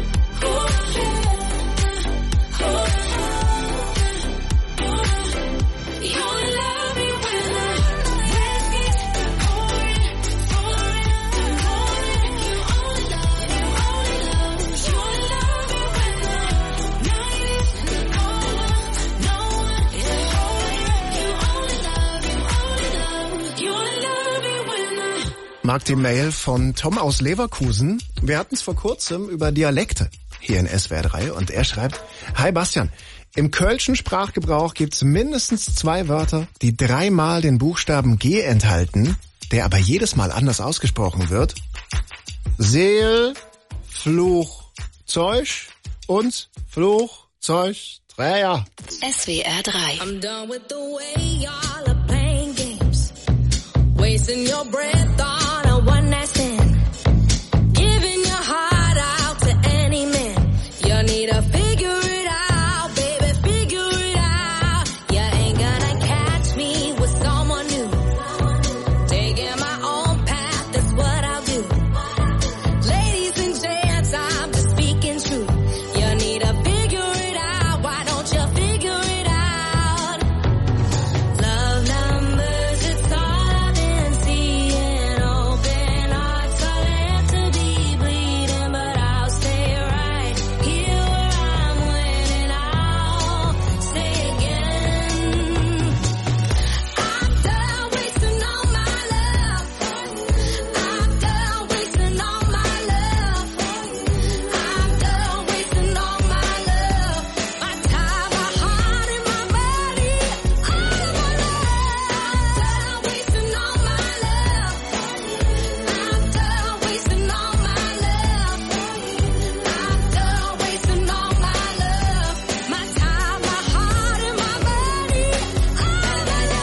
[SPEAKER 5] mag die Mail von Tom aus Leverkusen. Wir hatten es vor kurzem über Dialekte hier in SWR 3 und er schreibt: Hi Bastian, im kölschen Sprachgebrauch gibt's mindestens 2 Wörter, die 3-mal den Buchstaben G enthalten, der aber jedes Mal anders ausgesprochen wird. Seel, Flugzeug und Flugzeugträger.
[SPEAKER 19] SWR 3.
[SPEAKER 10] I'm done with the way y'all are playing games. Wasting your breath on a one-night stand. Giving your heart out to any man. You need to figure it out, baby, figure it out. You ain't gonna catch me with someone new. Taking my own path, that's what I'll do. Ladies and gents, I'm just speaking true. You need to figure it out, why don't you figure it out? Love numbers, it's all I've been seeing. Open hearts are left to be bleeding, but I'll stay right here where I'm winning. I'll say again, I'm done wasting all my love. I'm done wasting all my love. I'm done wasting all my love. My time, my heart, and my body, all of my love. I'm done wasting all my love. I'm done wasting all my love. I'm done wasting all my love. My time, my heart, and my body, all of my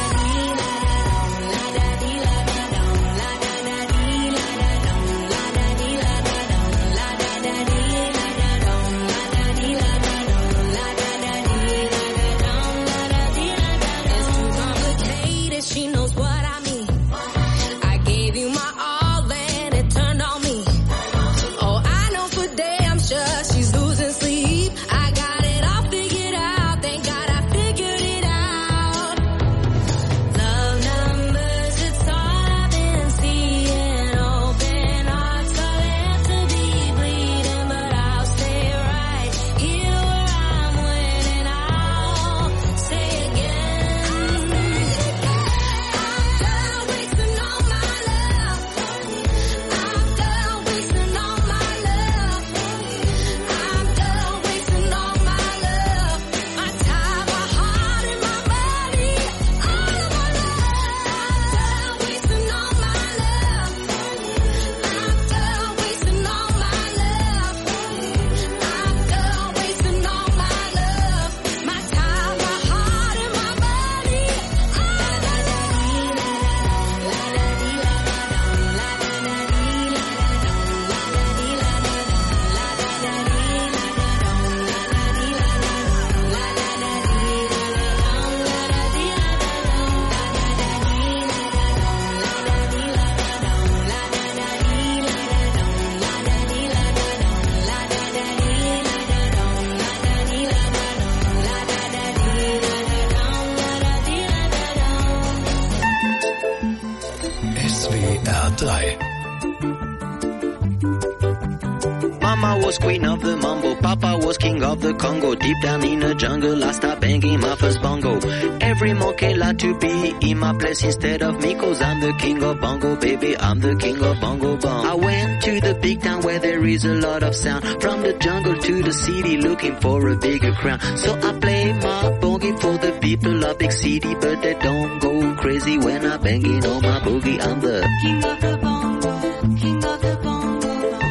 [SPEAKER 10] It's too complicated, she knows what I mean. I gave you my all and it turned on me. Oh, I know for damn sure she's losing sleep. I got it all figured out, thank God I figured it out. Love numbers, it's all I've been seeing. Open hearts are left to be bleeding, but I'll stay right here where I'm winning. I'll say again, I'm done wasting all my love. I'm done wasting all my love. I'm done wasting all my love. My time, my heart, and my body, all of my love. I'm done wasting all my love. I'm done wasting all my love. I'm done wasting all my love. My time, my heart, and my body,
[SPEAKER 4] SWR 3.
[SPEAKER 21] Mama was queen of the mambo, Papa was king of the Congo. Deep down in the jungle, I started banging my first bongo. Every monkey like to be in my place instead of me, 'cause I'm the king of bongo, baby, I'm the king of bongo bong. I went to the big town where there is a lot of sound. From the jungle to the city, looking for a bigger crown. So I play my boogie for the people of big city, but they don't go crazy when I'm banging on my boogie. I'm the king of the bongo, king of the bongo.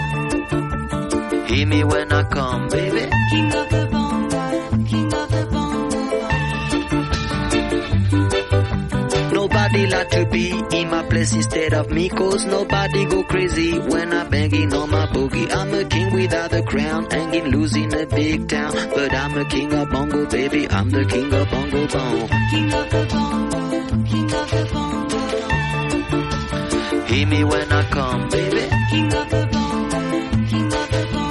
[SPEAKER 21] Hear me when I come, baby. King of the bongo, king of the bongo. Nobody like to be in my place instead of me, 'cause nobody go crazy when I'm banging on my boogie. I'm a king without a crown, hanging loose in a big town, but I'm a king of bongo, baby, I'm the king of bongo bong. King of the bongo, king of the bongo. Hear me when I come, baby. King of the bongo, king of the bongo.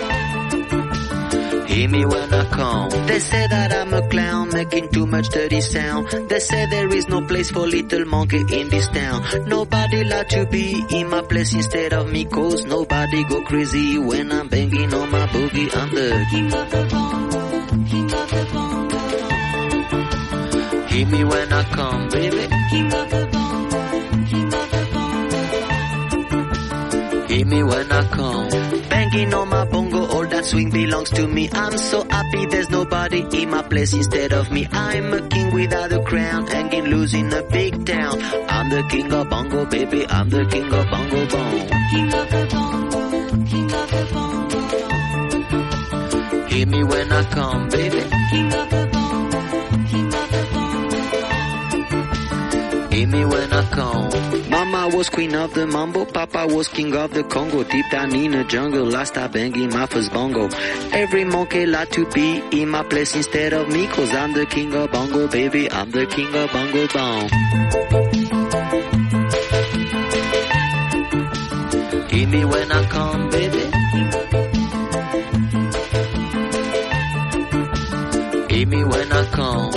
[SPEAKER 21] Hear me when I come. They say that I'm a clown, making too much dirty sound. They say there is no place for little monkey in this town. Nobody like to be in my place instead of me, 'cause nobody go crazy when I'm banging on my boogie. I'm the king of the bongo, king of the bongo. Hear me when I come, baby. King of the bongo, king of the bongo. me when I come. Banging on my bongo, all that swing belongs to me. I'm so happy there's nobody in my place instead of me. I'm a king without a crown, hanging loose in a big town. I'm the king of bongo, baby, I'm the king of bongo bong. King of the bongo, king of the bongo bong. Hear me when I come, baby. King of the bongo, king of the bongo bong. Hear me when I come. Mama was queen of the mambo, Papa was king of the Congo. Deep down in the jungle, I start banging my first bongo. Every monkey like to be in my place instead of me, 'cause I'm the king of bongo, baby, I'm the king of bongo bong. Hear me when I come, baby. Hear me when I come.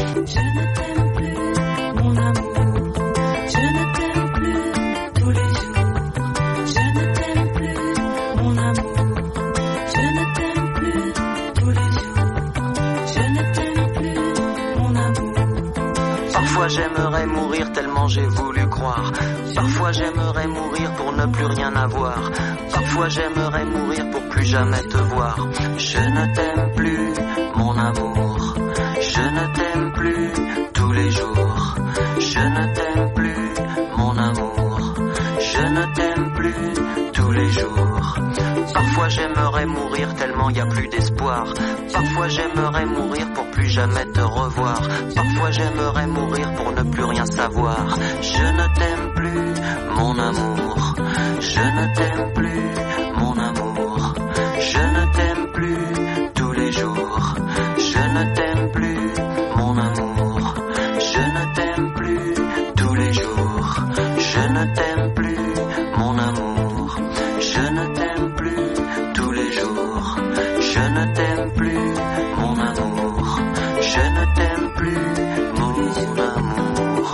[SPEAKER 21] Parfois j'aimerais mourir tellement j'ai voulu croire. Parfois j'aimerais mourir pour ne plus rien avoir. Parfois j'aimerais mourir pour plus jamais te voir. Je ne t'aime plus, mon amour. Je ne t'aime plus tous les jours. Je ne t'aime plus, mon amour. Je ne t'aime plus tous les jours. Parfois j'aimerais mourir tellement y a plus d'espoir. Parfois j'aimerais mourir pour plus jamais te revoir. Parfois j'aimerais mourir pour ne plus rien savoir. Je ne t'aime plus, mon amour. Je ne t'aime plus, mon amour. Je ne t'aime plus tous les jours. Je ne t'aime plus, mon amour. Je ne t'aime plus tous les jours. Je ne t'aime plus, mon amour. Je ne t'aime plus tous les jours. Je ne t'aime plus, mon amour. Je ne t'aime plus, mon amour.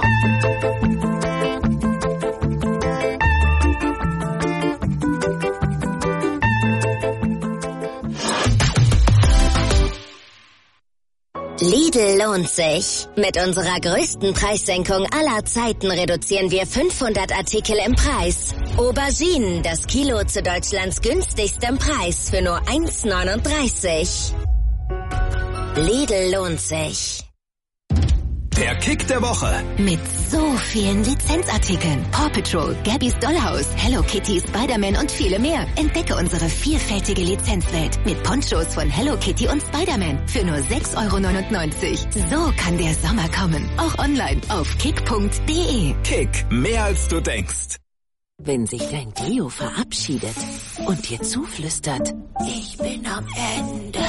[SPEAKER 2] Lidl lohnt sich. Mit unserer größten Preissenkung aller Zeiten reduzieren wir 500 Artikel im Preis. Auberginen, das Kilo zu Deutschlands günstigstem Preis für nur 1,39. Lidl lohnt sich.
[SPEAKER 4] Der Kick der Woche.
[SPEAKER 19] Mit so vielen Lizenzartikeln. Paw Patrol, Gabby's Dollhouse, Hello Kitty, Spider-Man und viele mehr. Entdecke unsere vielfältige Lizenzwelt mit Ponchos von Hello Kitty und Spider-Man für nur 6,99 €. So kann der Sommer kommen. Auch online auf kick.de.
[SPEAKER 4] Kick, mehr als du denkst.
[SPEAKER 19] Wenn sich dein Deo verabschiedet und dir zuflüstert, ich bin am Ende.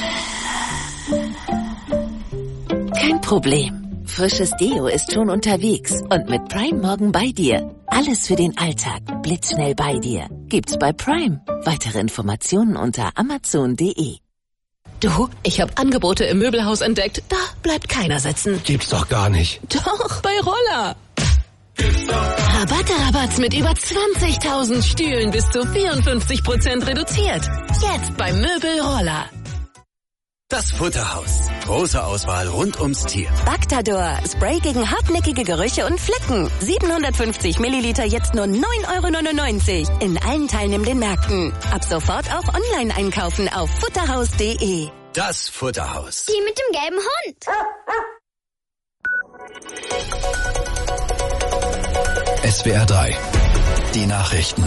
[SPEAKER 19] Kein Problem. Frisches Deo ist schon unterwegs und mit Prime morgen bei dir. Alles für den Alltag, blitzschnell bei dir. Gibt's bei Prime. Weitere Informationen unter amazon.de. Du, ich habe Angebote im Möbelhaus entdeckt. Da bleibt keiner sitzen.
[SPEAKER 4] Gibt's doch gar nicht.
[SPEAKER 19] Doch, bei Roller. Rabatts mit über 20.000 Stühlen bis zu 54% reduziert. Jetzt beim Möbel Roller.
[SPEAKER 4] Das Futterhaus. Große Auswahl rund ums Tier.
[SPEAKER 2] Bactador, Spray gegen hartnäckige Gerüche und Flecken. 750 Milliliter, jetzt nur 9,99 € in allen teilnehmenden Märkten. Ab sofort auch online einkaufen auf futterhaus.de.
[SPEAKER 4] Das Futterhaus.
[SPEAKER 22] Die mit dem gelben Hund.
[SPEAKER 4] SWR 3. Die Nachrichten.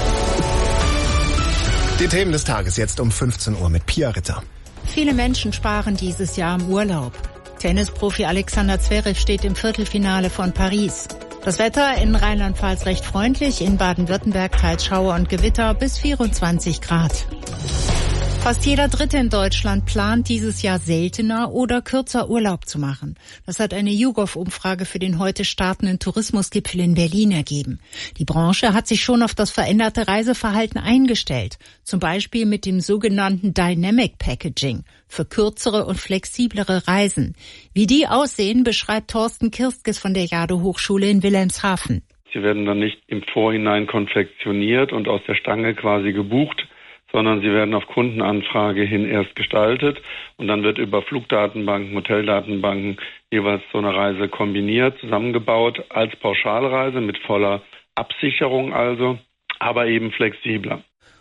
[SPEAKER 5] Die Themen des Tages jetzt um 15 Uhr mit Pia Ritter.
[SPEAKER 1] Viele Menschen sparen dieses Jahr im Urlaub. Tennisprofi Alexander Zverev steht im Viertelfinale von Paris. Das Wetter in Rheinland-Pfalz recht freundlich, in Baden-Württemberg teils Schauer und Gewitter bis 24 Grad. Fast jeder Dritte in Deutschland plant dieses Jahr seltener oder kürzer Urlaub zu machen. Das hat eine YouGov-Umfrage für den heute startenden Tourismusgipfel in Berlin ergeben. Die Branche hat sich schon auf das veränderte Reiseverhalten eingestellt. Zum Beispiel mit dem sogenannten Dynamic Packaging für kürzere und flexiblere Reisen. Wie die aussehen, beschreibt Thorsten Kirstges von der Jade-Hochschule in Wilhelmshaven.
[SPEAKER 23] Sie werden dann nicht im Vorhinein konfektioniert und aus der Stange quasi gebucht, sondern sie werden auf Kundenanfrage hin erst gestaltet und dann wird über Flugdatenbanken, Hoteldatenbanken jeweils so eine Reise kombiniert, zusammengebaut als Pauschalreise mit voller Absicherung also, aber eben flexibler.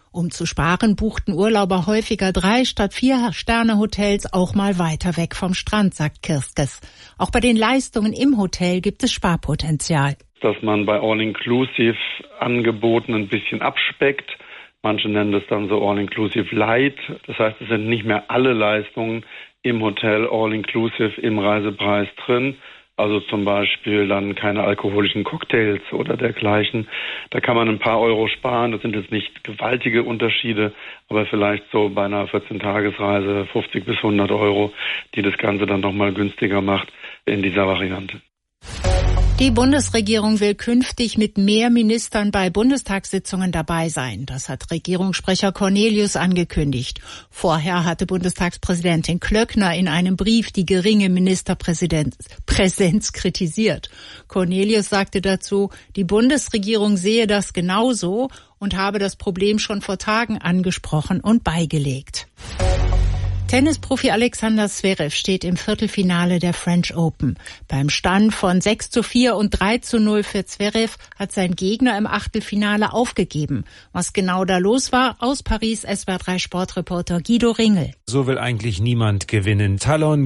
[SPEAKER 1] Um zu sparen, buchten Urlauber häufiger 3 statt 4 Sterne-Hotels auch mal weiter weg vom Strand, sagt Kirskes. Auch bei den Leistungen im Hotel gibt es Sparpotenzial.
[SPEAKER 23] Dass man bei All-Inclusive-Angeboten ein bisschen abspeckt. Manche nennen das dann so All-Inclusive Light. Das heißt, es sind nicht mehr alle Leistungen im Hotel All-Inclusive im Reisepreis drin. Also zum Beispiel dann keine alkoholischen Cocktails oder dergleichen. Da kann man ein paar Euro sparen. Das sind jetzt nicht gewaltige Unterschiede, aber vielleicht so bei einer 14-Tagesreise 50 bis 100 Euro, die das Ganze dann nochmal günstiger macht in dieser Variante.
[SPEAKER 1] Die Bundesregierung will künftig mit mehr Ministern bei Bundestagssitzungen dabei sein. Das hat Regierungssprecher Cornelius angekündigt. Vorher hatte Bundestagspräsidentin Klöckner in einem Brief die geringe Ministerpräsenz kritisiert. Cornelius sagte dazu, die Bundesregierung sehe das genauso und habe das Problem schon vor Tagen angesprochen und beigelegt. Tennisprofi Alexander Zverev steht im Viertelfinale der French Open. Beim Stand von 6:4 und 3:0 für Zverev hat sein Gegner im Achtelfinale aufgegeben. Was genau da los war, aus Paris SWR3 Sportreporter Guido Ringel.
[SPEAKER 3] So will eigentlich niemand gewinnen. Talon